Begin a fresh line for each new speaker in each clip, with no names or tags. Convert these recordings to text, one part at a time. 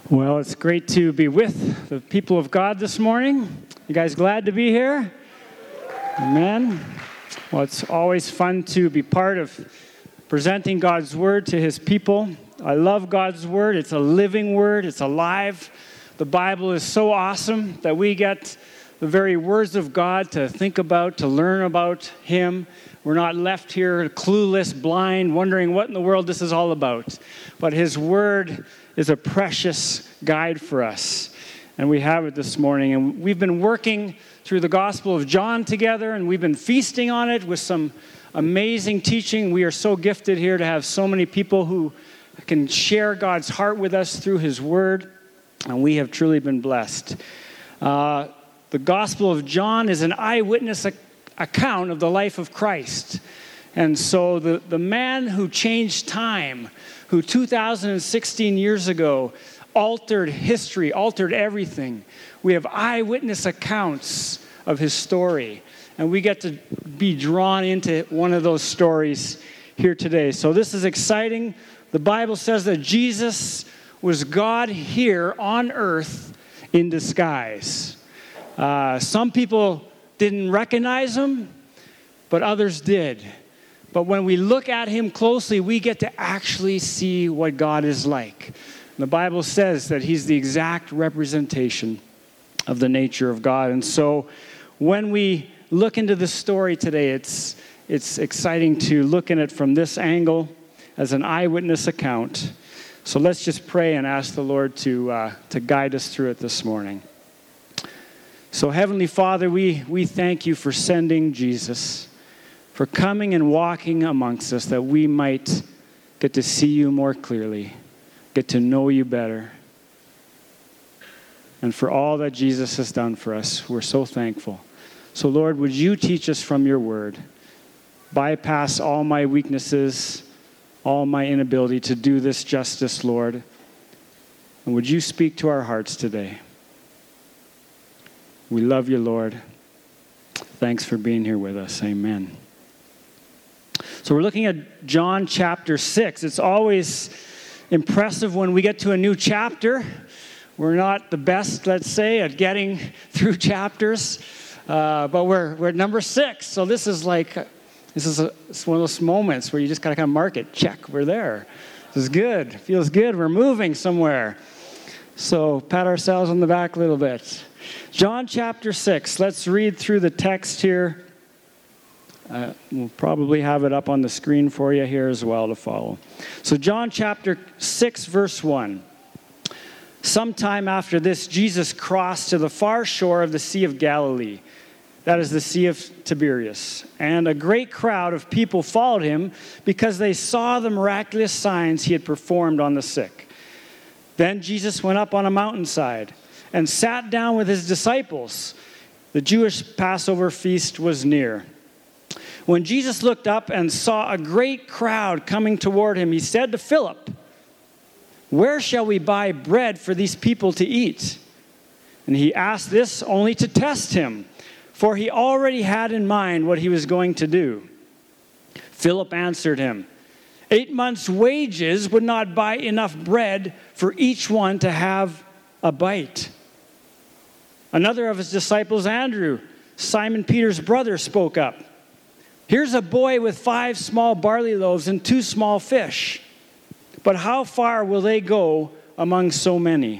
Well, it's great to be with the people of God this morning. You guys glad to be here? Amen. Well, it's always fun to be part of presenting God's Word to His people. I love God's Word. It's a living Word. It's alive. The Bible is so awesome that we get the very words of God to think about, to learn about Him. We're not left here clueless, blind, wondering what in the world this is all about. But His Word is a precious guide for us. And we have it this morning. And we've been working through the Gospel of John together, and we've been feasting on it with some amazing teaching. We are so gifted here to have so many people who can share God's heart with us through His Word, and we have truly been blessed. The Gospel of John is an eyewitness account of the life of Christ. And so the man who changed time, who 2016 years ago altered history, altered everything. We have eyewitness accounts of his story. And we get to be drawn into one of those stories here today. So this is exciting. The Bible says that Jesus was God here on earth in disguise. Some people didn't recognize him, but others did. But when we look at him closely, we get to actually see what God is like. The Bible says that he's the exact representation of the nature of God. And so when we look into the story today, it's exciting to look at it from this angle as an eyewitness account. So let's just pray and ask the Lord to guide us through it this morning. So Heavenly Father, we thank you for sending Jesus, for coming and walking amongst us, that we might get to see you more clearly, get to know you better. And for all that Jesus has done for us, we're so thankful. So Lord, would you teach us from your word? Bypass all my weaknesses, all my inability to do this justice, Lord. And would you speak to our hearts today? We love you, Lord. Thanks for being here with us. Amen. So we're looking at John chapter 6. It's always impressive when we get to a new chapter. We're not the best, let's say, at getting through chapters, but we're at number 6. So this is it's one of those moments where you just gotta kind of mark it. Check, we're there. This is good. Feels good. We're moving somewhere. So pat ourselves on the back a little bit. John chapter 6. Let's read through the text here. We'll probably have it up on the screen for you here as well to follow. So John chapter 6, verse 1. Sometime after this, Jesus crossed to the far shore of the Sea of Galilee. That is the Sea of Tiberias. And a great crowd of people followed him because they saw the miraculous signs he had performed on the sick. Then Jesus went up on a mountainside and sat down with his disciples. The Jewish Passover feast was near. When Jesus looked up and saw a great crowd coming toward him, he said to Philip, "Where shall we buy bread for these people to eat?" And he asked this only to test him, for he already had in mind what he was going to do. Philip answered him, 8 months' wages would not buy enough bread for each one to have a bite. Another of his disciples, Andrew, Simon Peter's brother, spoke up. "Here's a boy with 5 small barley loaves and 2 small fish. But how far will they go among so many?"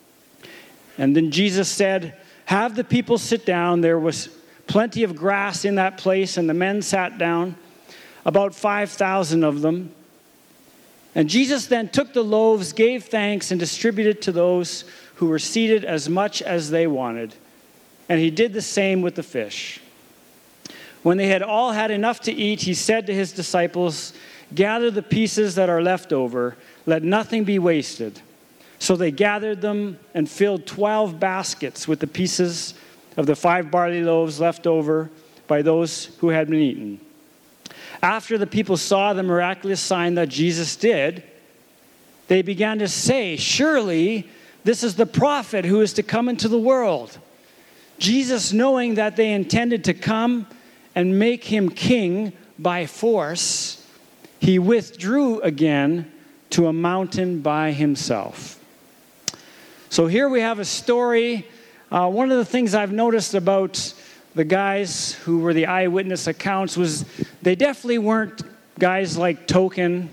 And then Jesus said, "Have the people sit down." There was plenty of grass in that place, and the men sat down, about 5,000 of them. And Jesus then took the loaves, gave thanks, and distributed to those who were seated as much as they wanted. And he did the same with the fish. When they had all had enough to eat, he said to his disciples, "Gather the pieces that are left over. Let nothing be wasted." So they gathered them and filled 12 baskets with the pieces of the 5 barley loaves left over by those who had been eaten. After the people saw the miraculous sign that Jesus did, they began to say, "Surely this is the prophet who is to come into the world." Jesus, knowing that they intended to come and make him king by force, he withdrew again to a mountain by himself. So here we have a story. One of the things I've noticed about the guys who were the eyewitness accounts was they definitely weren't guys like Tolkien,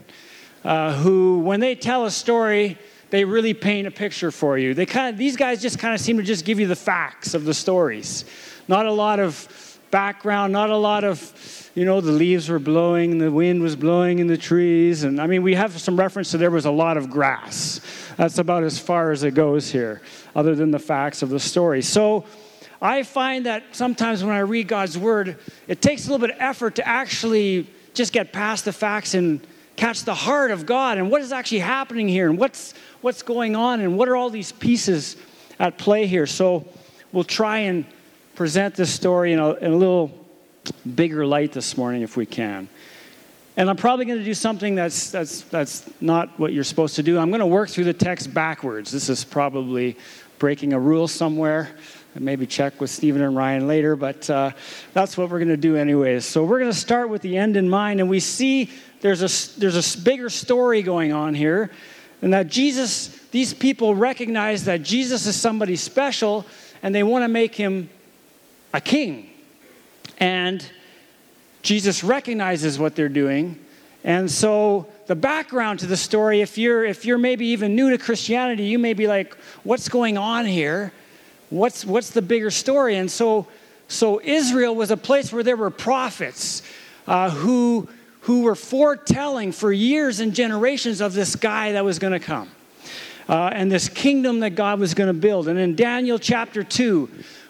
who, when they tell a story, they really paint a picture for you. These guys just kind of seem to just give you the facts of the stories. Not a lot of background, not a lot of, the leaves were blowing, the wind was blowing in the trees. And I mean, we have some reference to there was a lot of grass. That's about as far as it goes here, other than the facts of the story. So I find that sometimes when I read God's word, it takes a little bit of effort to actually just get past the facts and catch the heart of God and what is actually happening here and what's going on and what are all these pieces at play here. So we'll try and present this story in a little bigger light this morning if we can. And I'm probably going to do something that's not what you're supposed to do. I'm going to work through the text backwards. This is probably breaking a rule somewhere. Maybe check with Stephen and Ryan later, but that's what we're going to do anyways. So we're going to start with the end in mind, and we see there's a bigger story going on here, and that these people recognize that Jesus is somebody special, and they want to make him a king. And Jesus recognizes what they're doing. And so the background to the story, if you're maybe even new to Christianity, you may be like, what's going on here? What's the bigger story? And so Israel was a place where there were prophets who were foretelling for years and generations of this guy that was going to come. And this kingdom that God was going to build. And in Daniel chapter 2,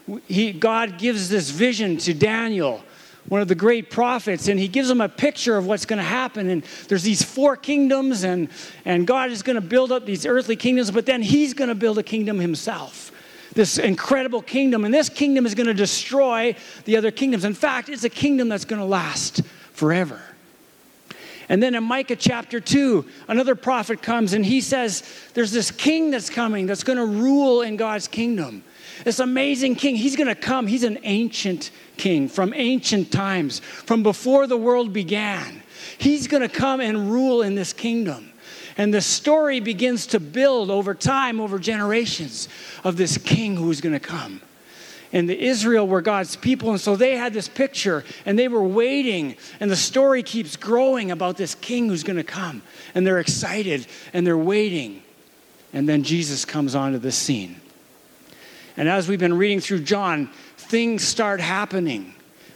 God gives this vision to Daniel, one of the great prophets, and he gives him a picture of what's going to happen. And there's these 4 kingdoms, and God is going to build up these earthly kingdoms, but then he's going to build a kingdom himself, this incredible kingdom. And this kingdom is going to destroy the other kingdoms. In fact, it's a kingdom that's going to last forever. And then in Micah chapter 2, another prophet comes, and he says, there's this king that's coming that's going to rule in God's kingdom. This amazing king, he's going to come. He's an ancient king from ancient times, from before the world began. He's going to come and rule in this kingdom. And the story begins to build over time, over generations, of this king who's going to come. And the Israel were God's people, and so they had this picture, and they were waiting, and the story keeps growing about this king who's going to come. And they're excited, and they're waiting. And then Jesus comes onto the scene. And as we've been reading through John, things start happening.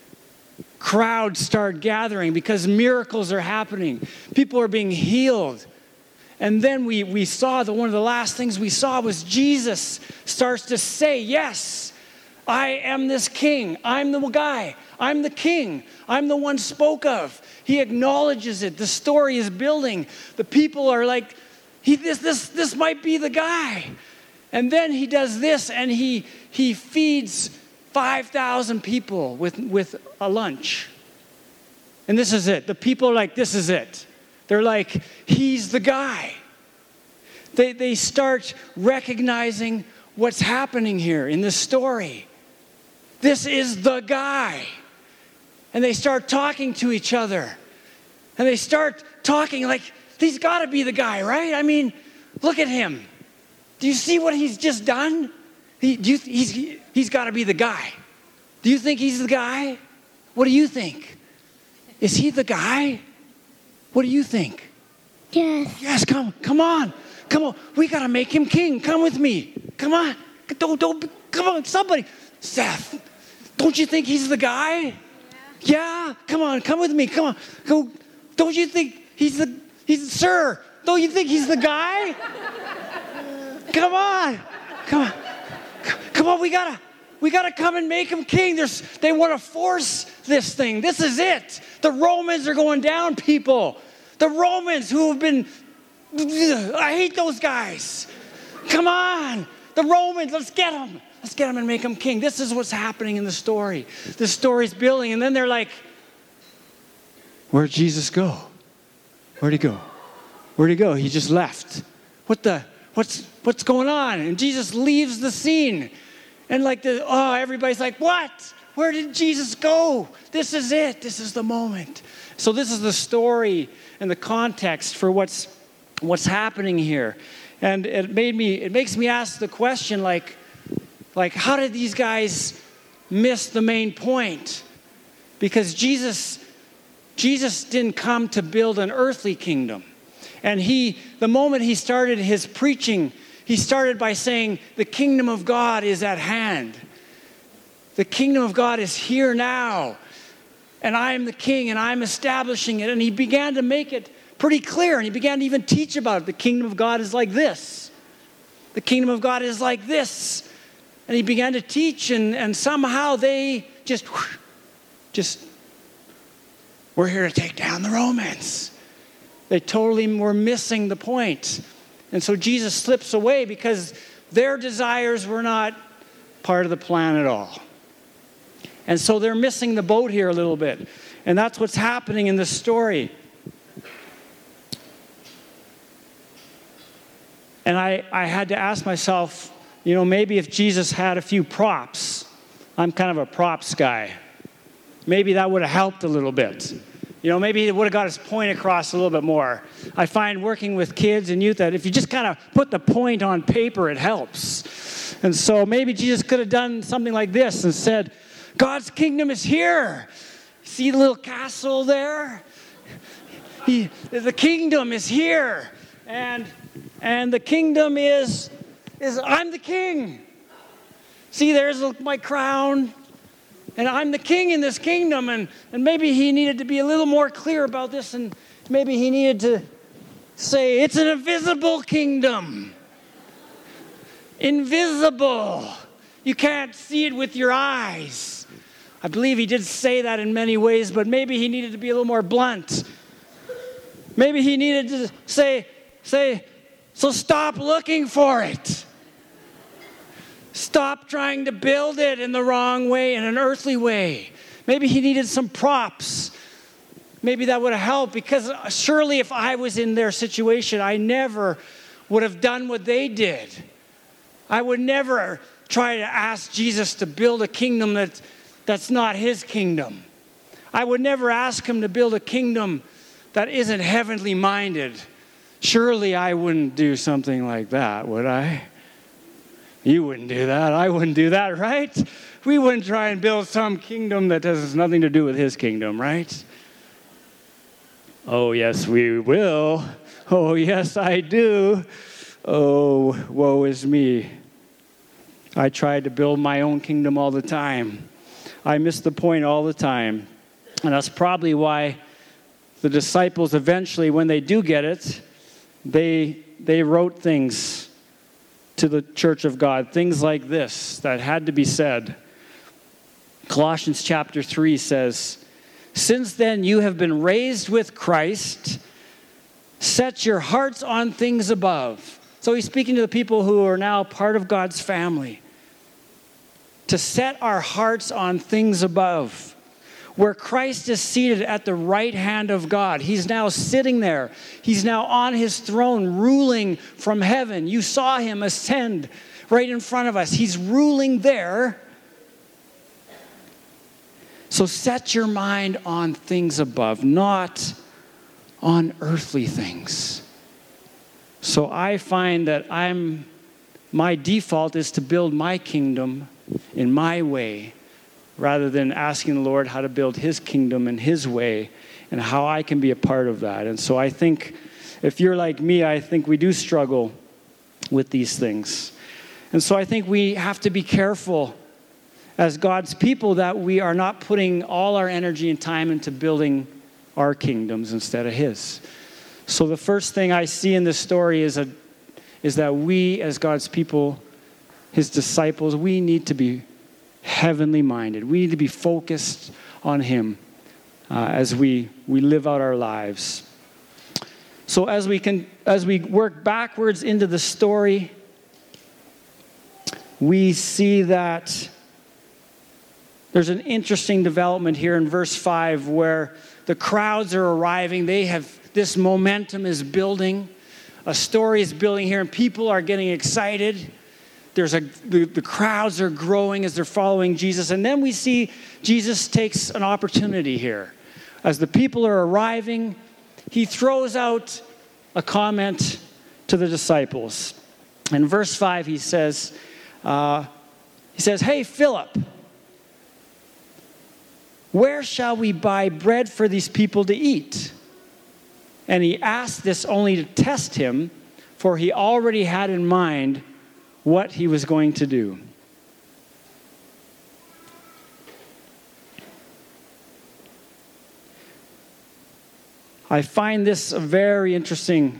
Crowds start gathering because miracles are happening. People are being healed. And then we saw that one of the last things we saw was Jesus starts to say, yes, I am this king. I'm the guy. I'm the king. I'm the one spoke of. He acknowledges it. The story is building. The people are like, this might be the guy. And then he does this, and he feeds 5,000 people with a lunch. And this is it. The people are like, this is it. They're like, he's the guy. They start recognizing what's happening here in this story. This is the guy. And they start talking to each other. And they start talking like, he's got to be the guy, right? I mean, look at him. Do you see what he's just done? He's got to be the guy. Do you think he's the guy? What do you think? Is he the guy? What do you think?
Yes.
Yes, come on. We got to make him king. Come with me. Come on. Don't, come on, somebody. Seth, don't you think he's the guy? Yeah. Come on, come with me. Come on. Go. Don't you think he's sir, don't you think he's the guy? Come on. We gotta come and make him king. They want to force this thing. This is it. The Romans are going down, people. The Romans who have been, I hate those guys. Come on. The Romans, let's get them. Let's get them and make them king. This is what's happening in the story. The story's building. And then they're like, where'd Jesus go? Where'd he go? Where'd he go? He just left. What's going on? And Jesus leaves the scene. And everybody's like, what? Where did Jesus go? This is it. This is the moment. So this is the story and the context for what's happening here. And it makes me ask the question, like how did these guys miss the main point? Because Jesus didn't come to build an earthly kingdom. And the moment he started his preaching, he started by saying, the kingdom of God is at hand. The kingdom of God is here now. And I am the king, and I'm establishing it. And he began to make it pretty clear, and he began to even teach about it. The kingdom of God is like this. The kingdom of God is like this. And he began to teach, and somehow they just, we're here to take down the Romans. They totally were missing the point. And so Jesus slips away because their desires were not part of the plan at all. And so they're missing the boat here a little bit. And that's what's happening in this story. And I had to ask myself, maybe if Jesus had a few props, I'm kind of a props guy, maybe that would have helped a little bit. Maybe he would have got his point across a little bit more. I find working with kids and youth that if you just kind of put the point on paper, it helps. And so maybe Jesus could have done something like this and said, God's kingdom is here. See the little castle there? The kingdom is here. And the kingdom is I'm the king. See, there's my crown. And I'm the king in this kingdom. And maybe he needed to be a little more clear about this. And maybe he needed to say, it's an invisible kingdom. Invisible. You can't see it with your eyes. I believe he did say that in many ways, but maybe he needed to be a little more blunt. Maybe he needed to say, so stop looking for it. Stop trying to build it in the wrong way, in an earthly way. Maybe he needed some props. Maybe that would have helped, because surely if I was in their situation, I never would have done what they did. I would never try to ask Jesus to build a kingdom that's not his kingdom. I would never ask him to build a kingdom that isn't heavenly minded. Surely I wouldn't do something like that, would I? You wouldn't do that. I wouldn't do that, right? We wouldn't try and build some kingdom that has nothing to do with his kingdom, right? Oh, yes, we will. Oh, yes, I do. Oh, woe is me. I tried to build my own kingdom all the time. I missed the point all the time. And that's probably why the disciples eventually, when they do get it, they wrote things to the church of God, things like this that had to be said. Colossians chapter 3 says, since then you have been raised with Christ, set your hearts on things above. So he's speaking to the people who are now part of God's family. To set our hearts on things above, where Christ is seated at the right hand of God. He's now sitting there. He's now on his throne, ruling from heaven. You saw him ascend right in front of us. He's ruling there. So set your mind on things above, not on earthly things. So I find that my default is to build my kingdom in my way, rather than asking the Lord how to build his kingdom in his way and how I can be a part of that. And so I think if you're like me, I think we do struggle with these things. And so I think we have to be careful as God's people that we are not putting all our energy and time into building our kingdoms instead of his. So the first thing I see in this story is that we as God's people, his disciples, we need to be heavenly minded. We need to be focused on him as we live out our lives. So as we work backwards into the story, we see that there's an interesting development here in verse 5 where the crowds are arriving. This momentum is building. A story is building here and people are getting excited. The crowds are growing as they're following Jesus. And then we see Jesus takes an opportunity here. As the people are arriving, he throws out a comment to the disciples. In verse 5, he says, "Hey, Philip, where shall we buy bread for these people to eat?" And he asked this only to test him, for he already had in mind what he was going to do. I find this a very interesting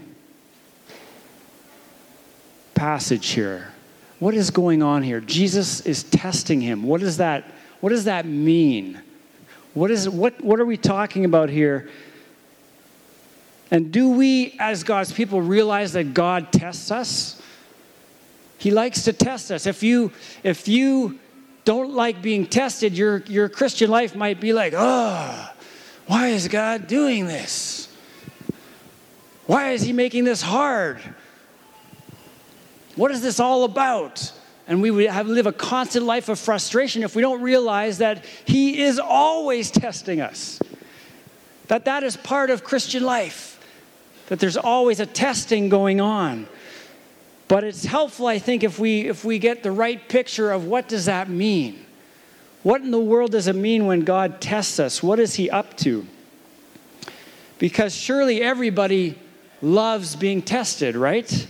passage here. What is going on here? Jesus is testing him. What does that mean? What are we talking about here? And do we, as God's people, realize that God tests us? He likes to test us. If you don't like being tested, your Christian life might be like, oh, why is God doing this? Why is he making this hard? What is this all about? And we would live a constant life of frustration if we don't realize that he is always testing us. That is part of Christian life. That there's always a testing going on. But it's helpful, I think, if we get the right picture of what does that mean. What in the world does it mean when God tests us? What is he up to? Because surely everybody loves being tested, right?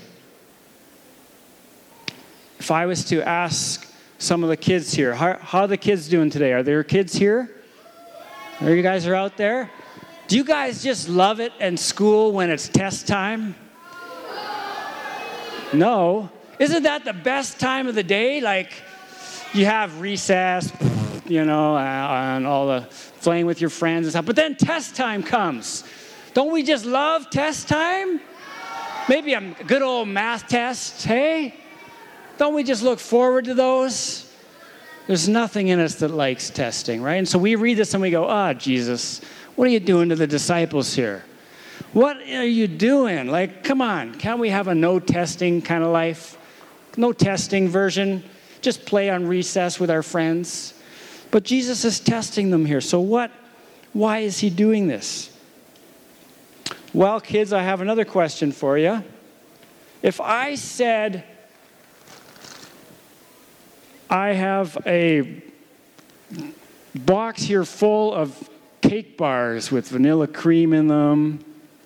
If I was to ask some of the kids here, how are the kids doing today? Are there kids here? Or you guys are out there? Do you guys just love it in school when it's test time? No. Isn't that the best time of the day? Like, you have recess, and all the playing with your friends and stuff. But then test time comes. Don't we just love test time? Maybe a good old math test, hey? Don't we just look forward to those? There's nothing in us that likes testing, right? And so we read this and we go, Jesus, what are you doing to the disciples here? What are you doing? Like, come on, can't we have a no testing kind of life? No testing version. Just play on recess with our friends. But Jesus is testing them here. So why is he doing this? Well, kids, I have another question for you. If I said, I have a box here full of cake bars with vanilla cream in them.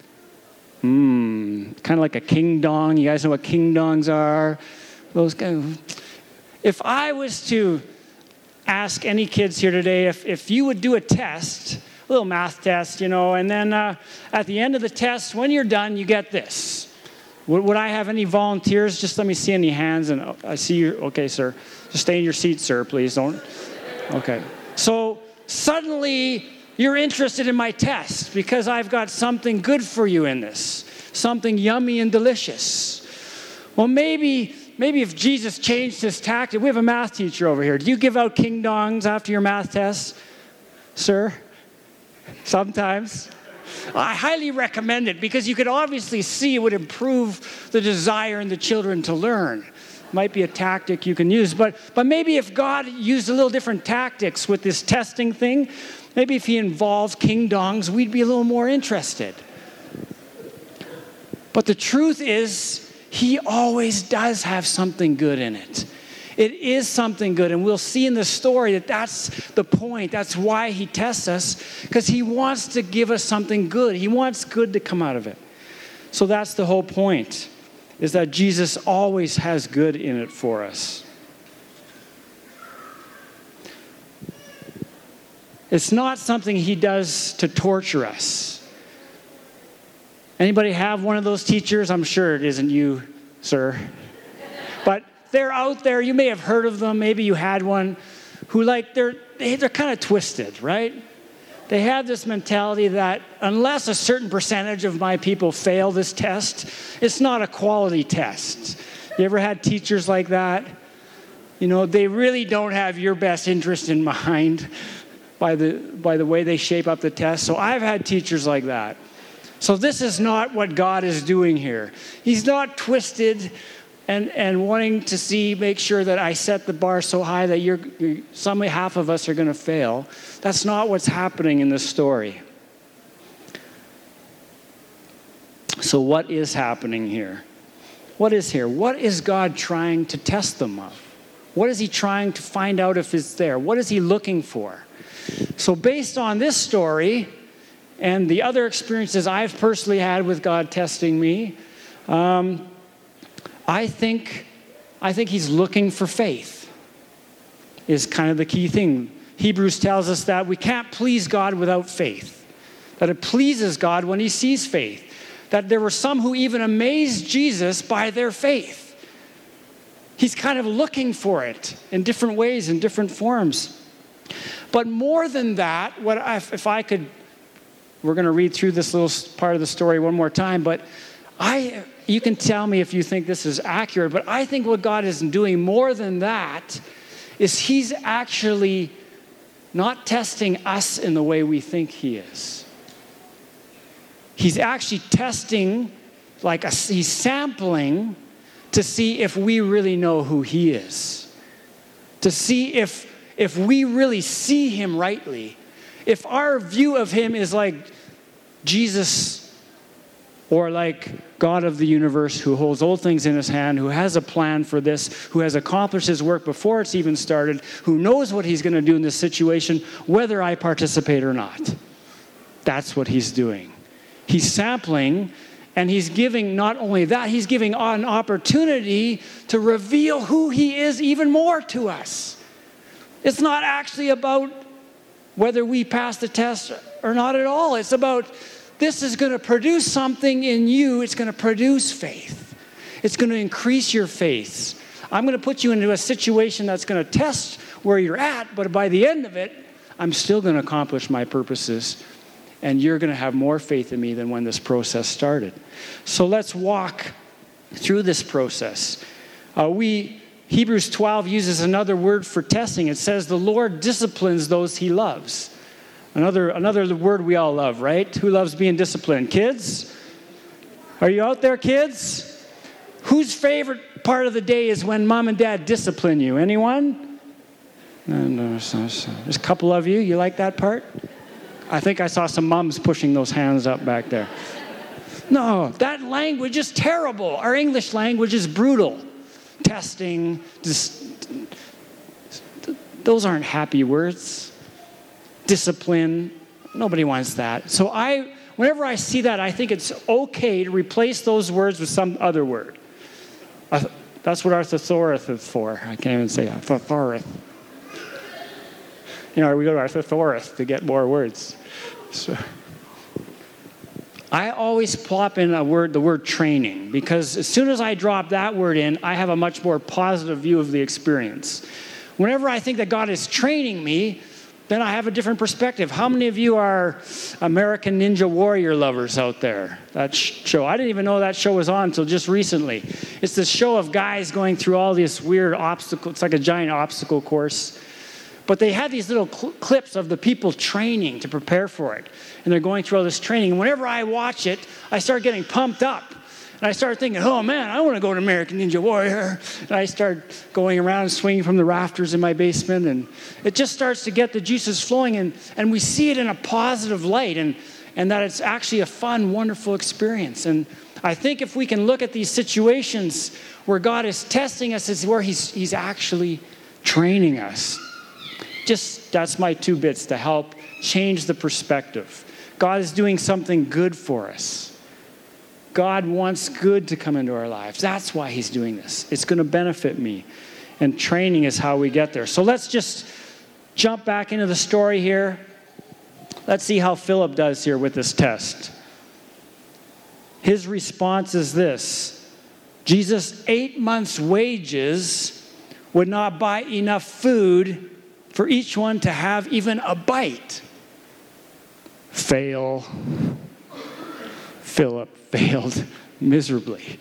Kind of like a king dong. You guys know what king dongs are? Those guys. If I was to ask any kids here today, if you would do a test, a little math test, and then at the end of the test, when you're done, you get this. Would I have any volunteers? Just let me see any hands. And I see you. Okay, sir. Just stay in your seat, sir, please. Don't. Okay. So suddenly you're interested in my test because I've got something good for you in this. Something yummy and delicious. Well, maybe if Jesus changed his tactic. We have a math teacher over here. Do you give out king dongs after your math tests, sir? Sometimes. I highly recommend it because you could obviously see it would improve the desire in the children to learn. Might be a tactic you can use. But maybe if God used a little different tactics with this testing thing, maybe if he involved king dongs, we'd be a little more interested. But the truth is, he always does have something good in it. It is something good, and we'll see in the story that that's the point. That's why he tests us, because he wants to give us something good. He wants good to come out of it. So that's the whole point, is that Jesus always has good in it for us. It's not something he does to torture us. Anybody have one of those teachers? I'm sure it isn't you, sir. But they're out there. You may have heard of them. Maybe you had one who they're kind of twisted, right? They have this mentality that unless a certain percentage of my people fail this test, it's not a quality test. You ever had teachers like that? They really don't have your best interest in mind by the way they shape up the test. So I've had teachers like that. So this is not what God is doing here. He's not twisted and wanting to make sure that I set the bar so high that half of us are going to fail. That's not what's happening in this story. So what is happening here? What is here? What is God trying to test them of? What is he trying to find out if it's there? What is he looking for? So based on this story and the other experiences I've personally had with God testing me, I think he's looking for faith is kind of the key thing. Hebrews tells us that we can't please God without faith, that it pleases God when he sees faith, that there were some who even amazed Jesus by their faith. He's kind of looking for it in different ways, in different forms. But more than that, if I could, we're going to read through this little part of the story one more time, but you can tell me if you think this is accurate, but I think what God is doing more than that is he's actually not testing us in the way we think he is. He's actually testing, he's sampling to see if we really know who he is. To see if we really see him rightly. If our view of him is like Jesus or like God of the universe who holds all things in his hand, who has a plan for this, who has accomplished his work before it's even started, who knows what he's going to do in this situation, whether I participate or not. That's what he's doing. He's sampling, and he's giving not only that, he's giving an opportunity to reveal who he is even more to us. It's not actually about whether we pass the test or not at all. It's about this is going to produce something in you. It's going to produce faith. It's going to increase your faith. I'm going to put you into a situation that's going to test where you're at, but by the end of it, I'm still going to accomplish my purposes, and you're going to have more faith in me than when this process started. So let's walk through this process. Hebrews 12 uses another word for testing. It says the Lord disciplines those he loves. Another word we all love, right? Who loves being disciplined? Kids? Are you out there, kids? Whose favorite part of the day is when mom and dad discipline you? Anyone? There's a couple of you. You like that part? I think I saw some moms pushing those hands up back there. No, that language is terrible. Our English language is brutal. Testing, those aren't happy words. Discipline, nobody wants that. So whenever I see that, I think it's okay to replace those words with some other word. That's what our thesaurus is for. I can't even say thesaurus. We go to our thesaurus to get more words. So I always plop in the word training, because as soon as I drop that word in, I have a much more positive view of the experience. Whenever I think that God is training me, then I have a different perspective. How many of you are American Ninja Warrior lovers out there? That show. I didn't even know that show was on until just recently. It's this show of guys going through all these weird obstacles. It's like a giant obstacle course. But they had these little clips of the people training to prepare for it. And they're going through all this training. And whenever I watch it, I start getting pumped up. And I started thinking, oh man, I want to go to American Ninja Warrior. And I start going around and swinging from the rafters in my basement. And it just starts to get the juices flowing. And we see it in a positive light. And that it's actually a fun, wonderful experience. And I think if we can look at these situations where God is testing us, is where he's actually training us. That's my 2 bits to help change the perspective. God is doing something good for us. God wants good to come into our lives. That's why he's doing this. It's going to benefit me. And training is how we get there. So let's just jump back into the story here. Let's see how Philip does here with this test. His response is this: Jesus' 8 months' wages would not buy enough food for each one to have even a bite. Fail. Philip failed miserably.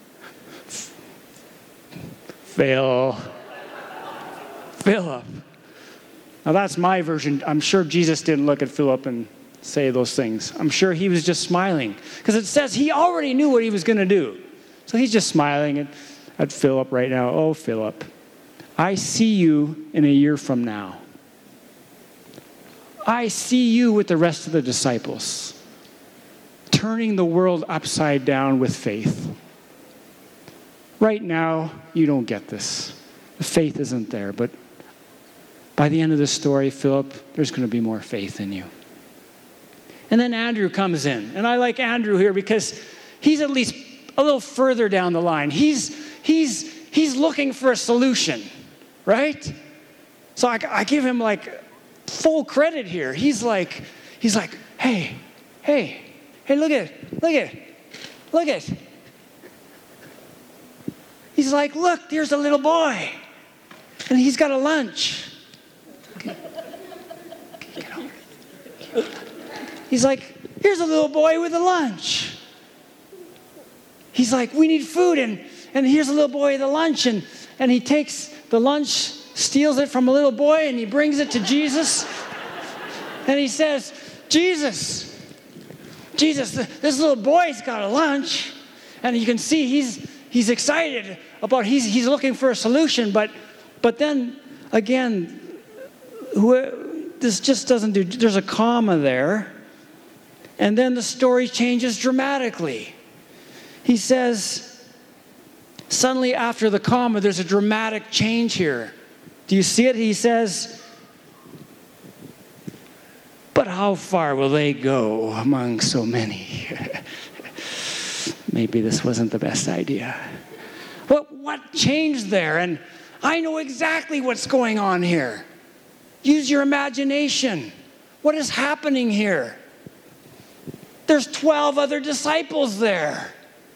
Fail. Philip. Now that's my version. I'm sure Jesus didn't look at Philip and say those things. I'm sure he was just smiling, because it says he already knew what he was going to do. So he's just smiling at Philip right now. Oh, Philip, I see you in a year from now. I see you with the rest of the disciples, turning the world upside down with faith. right now, you don't get this. The faith isn't there. But by the end of the story, Philip, there's going to be more faith in you. And then Andrew comes in. And I like Andrew here because he's at least a little further down the line. He's looking for a solution, right? So I give him like full credit here. He's like, hey, look at. He's like, look, there's a little boy. And he's got a lunch. He's like, here's a little boy with a lunch. He's like, we need food, and here's a little boy with a lunch. And he takes the lunch, steals it from a little boy, and he brings it to Jesus. And he says, Jesus, this little boy's got a lunch. And you can see he's excited about, he's looking for a solution. But then, again, this just doesn't do, there's a comma there. And then the story changes dramatically. He says, suddenly after the comma, there's a dramatic change here. Do you see it? He says, but how far will they go among so many? Maybe this wasn't the best idea. What changed there? And I know exactly what's going on here. Use your imagination. What is happening here? There's 12 other disciples there.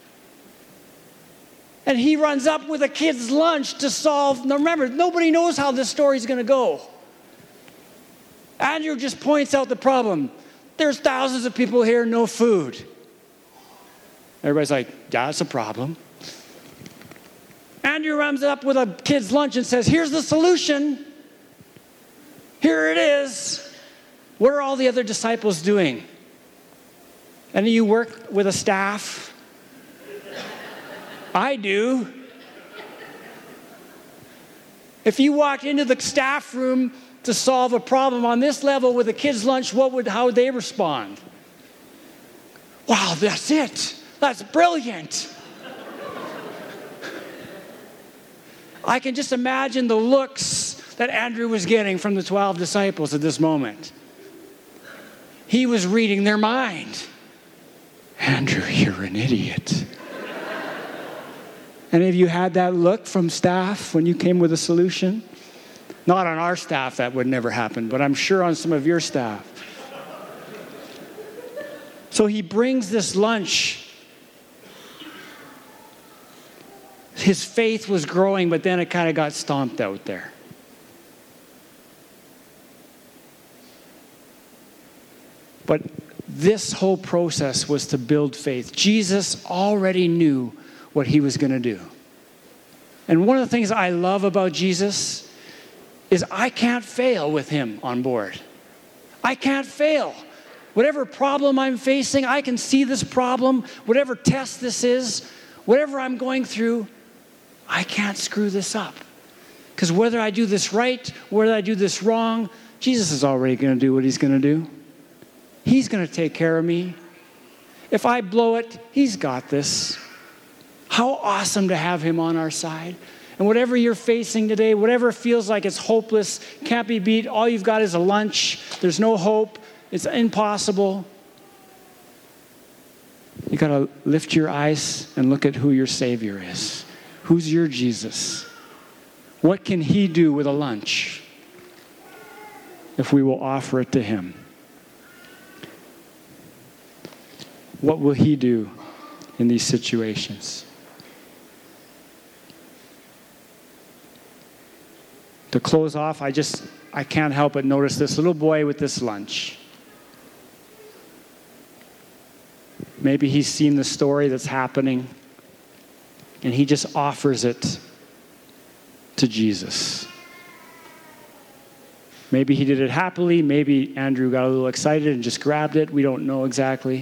And he runs up with a kid's lunch to solve. Now remember, nobody knows how this story's going to go. Andrew just points out the problem. There's thousands of people here, no food. Everybody's like, yeah, that's a problem. Andrew runs up with a kid's lunch and says, here's the solution. Here it is. What are all the other disciples doing? And you work with a staff? I do. If you walked into the staff room to solve a problem on this level with a kid's lunch, how would they respond? Wow, that's it. That's brilliant. I can just imagine the looks that Andrew was getting from the 12 disciples at this moment. He was reading their mind. Andrew, you're an idiot. Any of you had that look from staff when you came with a solution? Not on our staff, that would never happen, but I'm sure on some of your staff. So he brings this lunch. His faith was growing, but then it kind of got stomped out there. But this whole process was to build faith. Jesus already knew what he was going to do. And one of the things I love about Jesus is I can't fail with him on board. I can't fail. Whatever problem I'm facing, I can see this problem. Whatever test this is, whatever I'm going through, I can't screw this up. Because whether I do this right, whether I do this wrong, Jesus is already going to do what he's going to do. He's going to take care of me. If I blow it, he's got this. How awesome to have him on our side. And whatever you're facing today, whatever feels like it's hopeless, can't be beat, all you've got is a lunch, there's no hope, it's impossible. You got to lift your eyes and look at who your Savior is. Who's your Jesus? What can he do with a lunch if we will offer it to him? What will he do in these situations? To close off, I can't help but notice this little boy with this lunch. Maybe he's seen the story that's happening, and he just offers it to Jesus. Maybe he did it happily. Maybe Andrew got a little excited and just grabbed it. We don't know exactly.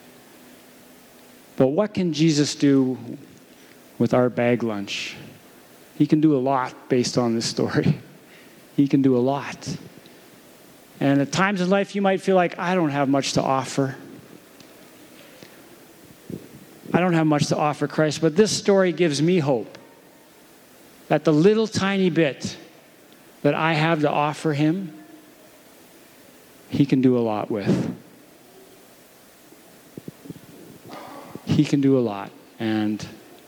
But what can Jesus do with our bag lunch? He can do a lot based on this story. He can do a lot. And at times in life, you might feel like, I don't have much to offer. I don't have much to offer Christ, but this story gives me hope that the little tiny bit that I have to offer him, he can do a lot with. He can do a lot. And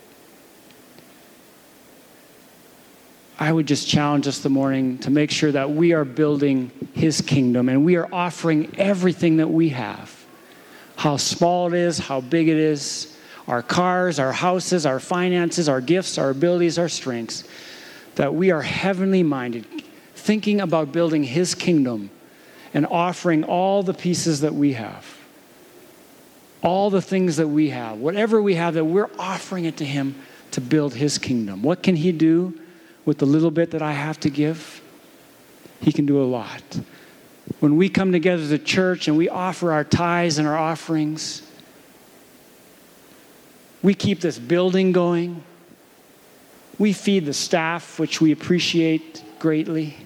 I would just challenge us this morning to make sure that we are building his kingdom and we are offering everything that we have. How small it is, how big it is, our cars, our houses, our finances, our gifts, our abilities, our strengths, that we are heavenly minded, thinking about building his kingdom and offering all the pieces that we have. All the things that we have, whatever we have, that we're offering it to him to build his kingdom. What can he do with the little bit that I have to give? He can do a lot. When we come together as a church and we offer our tithes and our offerings, we keep this building going. We feed the staff, which we appreciate greatly.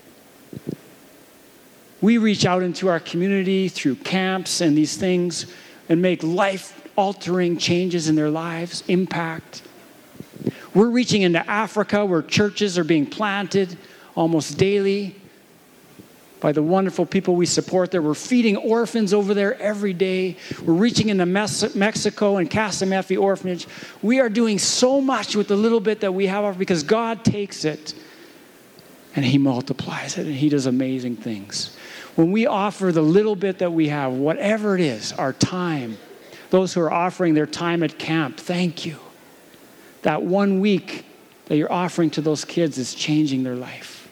We reach out into our community through camps and these things and make life-altering changes in their lives, impact. We're reaching into Africa where churches are being planted almost daily by the wonderful people we support there. We're feeding orphans over there every day. We're reaching into Mexico and Casamefi Orphanage. We are doing so much with the little bit that we have because God takes it and he multiplies it and he does amazing things. When we offer the little bit that we have, whatever it is, our time, those who are offering their time at camp, thank you. That 1 week that you're offering to those kids is changing their life.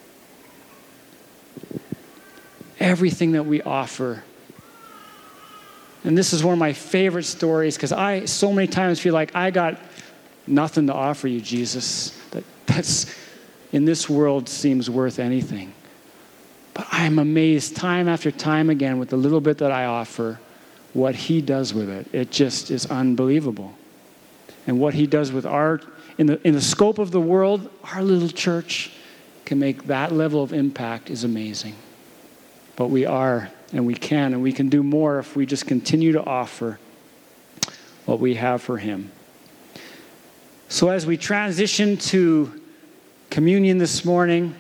Everything that we offer. And this is one of my favorite stories because I so many times feel like I got nothing to offer you, Jesus. That's in this world seems worth anything. But I'm amazed time after time again with the little bit that I offer, what he does with it. It just is unbelievable. And what he does with in the scope of the world, our little church can make that level of impact is amazing. But we are, and we can do more if we just continue to offer what we have for him. So as we transition to communion this morning,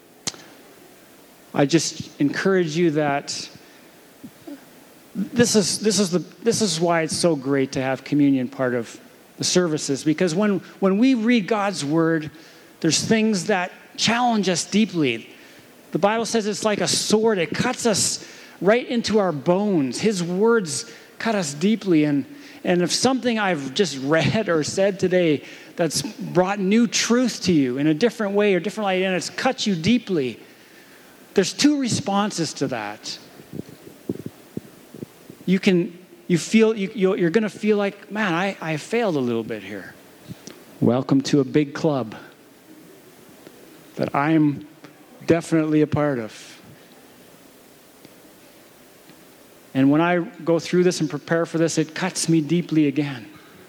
I just encourage you that this is why it's so great to have communion part of the services, because when we read God's word, there's things that challenge us deeply. The Bible says it's like a sword. It cuts us right into our bones. His words cut us deeply. And if something I've just read or said today that's brought new truth to you in a different way or different light, and it's cut you deeply, there's two responses to that. You're going to feel like, man, I failed a little bit here. Welcome to a big club that I'm definitely a part of. And when I go through this and prepare for this, it cuts me deeply again.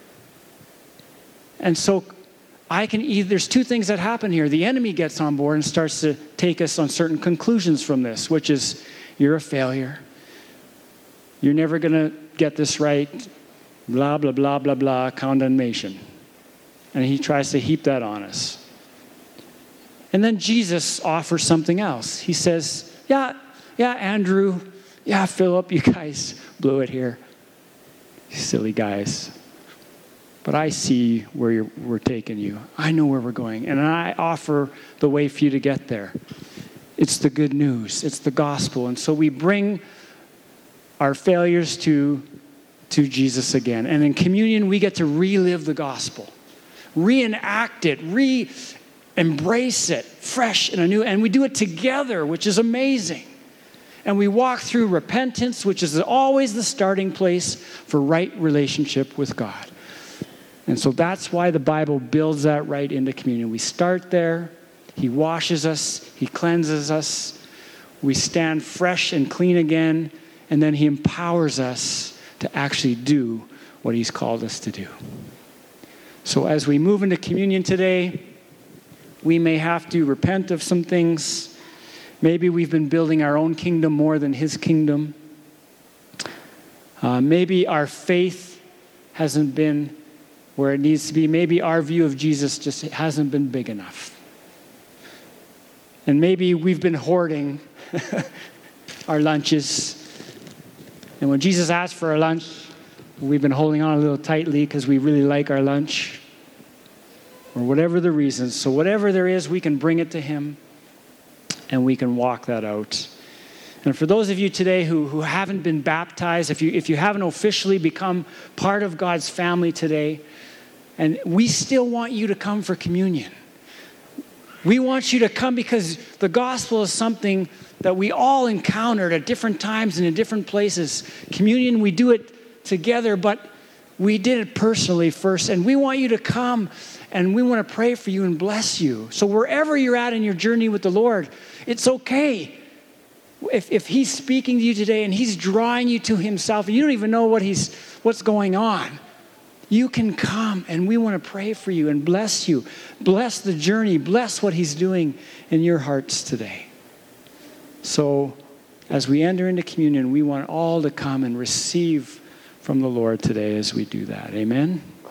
And so there's two things that happen here. The enemy gets on board and starts to take us on certain conclusions from this, which is, you're a failure. You're never going to get this right. Blah, blah, blah, blah, blah, condemnation. And he tries to heap that on us. And then Jesus offers something else. He says, yeah, Andrew, yeah, Philip, you guys blew it here. You silly guys. But I see where we're taking you. I know where we're going. And I offer the way for you to get there. It's the good news. It's the gospel. And so we bring our failures to Jesus again. And in communion, we get to relive the gospel. Reenact it. Embrace it fresh and anew. And we do it together, which is amazing. And we walk through repentance, which is always the starting place for right relationship with God. And so that's why the Bible builds that right into communion. We start there. He washes us. He cleanses us. We stand fresh and clean again. And then he empowers us to actually do what he's called us to do. So as we move into communion today, we may have to repent of some things. Maybe we've been building our own kingdom more than his kingdom. Maybe our faith hasn't been where it needs to be. Maybe our view of Jesus just hasn't been big enough. And maybe we've been hoarding our lunches. And when Jesus asked for our lunch, we've been holding on a little tightly because we really like our lunch. Or whatever the reasons. So whatever there is, we can bring it to him and we can walk that out. And for those of you today who haven't been baptized, if you haven't officially become part of God's family today, and we still want you to come for communion. We want you to come because the gospel is something that we all encountered at different times and in different places. Communion, we do it together, but we did it personally first. And we want you to come and we want to pray for you and bless you. So wherever you're at in your journey with the Lord, it's okay. If he's speaking to you today and he's drawing you to himself, and you don't even know what's going on, you can come and we want to pray for you and bless you. Bless the journey. Bless what he's doing in your hearts today. So as we enter into communion, we want all to come and receive from the Lord today as we do that. Amen.